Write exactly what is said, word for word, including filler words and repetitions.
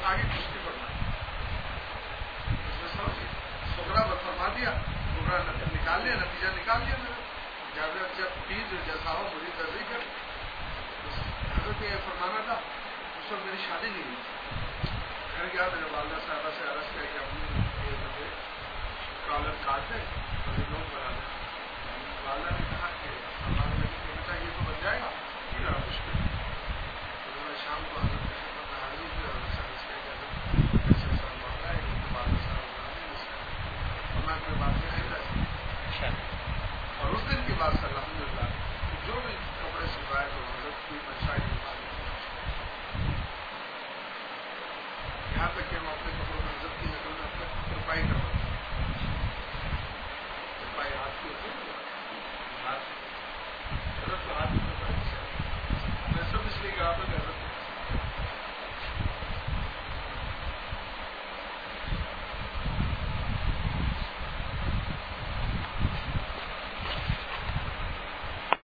آگے کچھ نہیں پڑنا. اس نے سمجھ سکرا بت فرما دیا, سکرا نکال لیا, نتیجہ نکال لیا میرا. جب جب پیر جیسا ہو مجھے درجی کر حضرت یہ فرمانا تھا. اس وقت میری شادی نہیں ہوئی. گھر گیا میرے والدہ صاحبہ سے عرض کیا کہ اپنی یہ مجھے کالر کاٹ دیں اور یہ لوگ بنا دیں. والدہ نے کہا کہ ہمارے لگے کہ بیٹا یہ تو بن جائے گا, یہ بڑا مشکل ہے. انہوں نے شام کو حضرت کی خدمت میں حاضری کی اور سے عرض کیا کہ حضرت ایسے ایسا معاملہ ہے کہ والدہ صاحب بنا دیں اس کا, اور میں کوئی بات نہیں ایسا. اور اس دن کے بعد سے الحمد للہ جو بھی کپڑے سلوائے تو حضرت کی منشائی کی بات. یہاں تک کہ ہم اپنے